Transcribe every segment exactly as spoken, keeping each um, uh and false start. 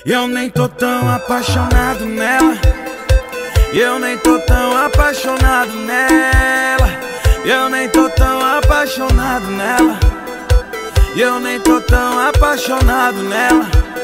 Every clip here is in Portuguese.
Eu nem tô tão apaixonado nela. Eu nem tô tão apaixonado nela. Eu nem tô tão apaixonado nela. Eu nem tô tão apaixonado nela.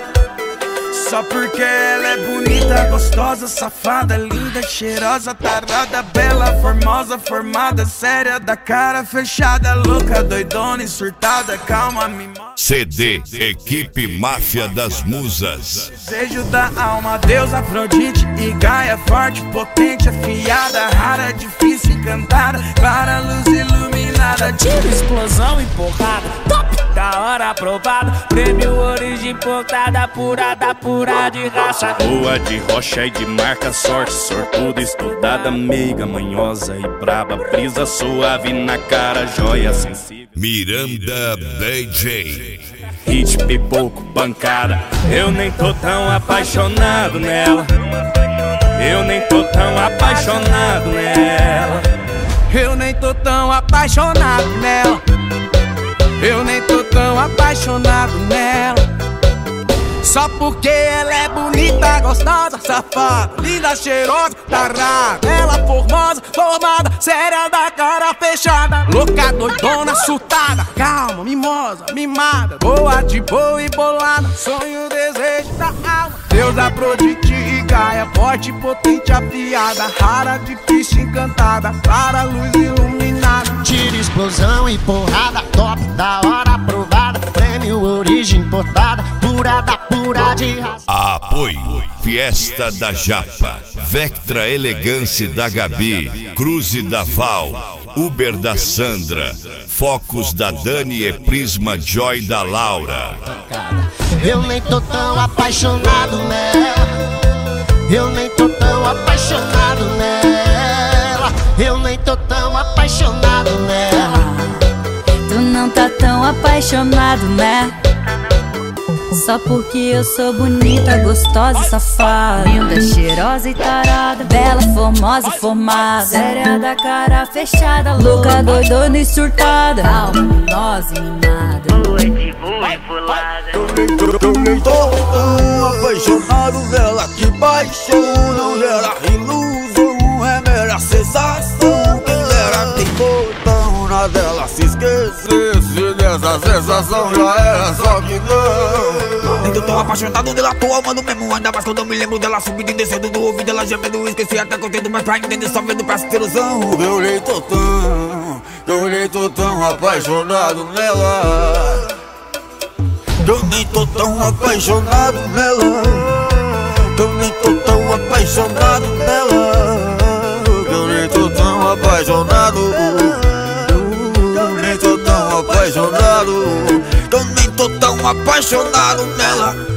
Só porque ela é bonita, gostosa, safada, linda, cheirosa, tarada, bela, formosa, formada, séria, da cara fechada, louca, doidona e surtada, calma, mimosa. C D Equipe Máfia das Musas. Desejo da alma, Deus, Afrodite e Gaia, forte, potente, afiada, rara, difícil, encantada, clara, luz iluminada. Tiro, explosão e porrada, top, da hora aprovada, prêmio origem importada, purada, pura de raça. Boa de rocha e de marca, sorte, sortuda, estudada, meiga, manhosa e braba, brisa suave na cara, joia sensível. Miranda D J. Hit, pipoco, pancada. Eu nem tô tão apaixonado nela. Eu nem tô tão apaixonado nela. Eu nem tô tão apaixonado nela. Eu nem tô tão apaixonado nela. Só porque ela é bonita, gostosa, safada, linda, cheirosa, tarada, bela, formosa, formada, séria, da cara fechada, louca, doidona, surtada, calma, mimosa, mimada, boa de boa e bolada, sonho, desejo da alma. Deus, Afrodite e Gaia, forte, potente, afiada, rara, difícil, encantada, clara, luz iluminada. Tiro, explosão e porrada, top, da hora aprovada, prêmio origem importada, pura da pura de raça. Apoio Fiesta da Japa, Vectra Elegância da Gabi, Cruze da Val, Uber da Sandra, Focus da Dani e Prisma Joy da Laura. Eu nem tô tão apaixonado nela. Eu nem tô tão apaixonado nela. Eu nem tô tão apaixonado nela. Tu não tá tão apaixonado, né? Só porque eu sou bonita, gostosa e safada, linda, cheirosa e tarada, bela, formosa e formada, séria, da cara fechada, louca, doidona e surtada, calma, mimosa e mimada, boa de boa e bolada. Eu nem tô tão apaixonado nela, que paixão, gera ilusão, é mera sensação. Quem dera tem botão na dela, se esquecesse dessa sensação, já era só que não. Nem tô tão apaixonado dela, tô amando mesmo. Ainda mais quando eu me lembro dela subindo e descendo do ouvido, ela gemendo, esqueci até que eu tento mais pra entender, só vendo pra ter ilusão. Eu nem tô tão, eu nem tô tão apaixonado nela. Eu nem tô tão apaixonado nela. Eu nem tô tão apaixonado nela. Eu nem tô tão apaixonado. Eu nem tô tão apaixonado. Eu nem tô tão apaixonado nela.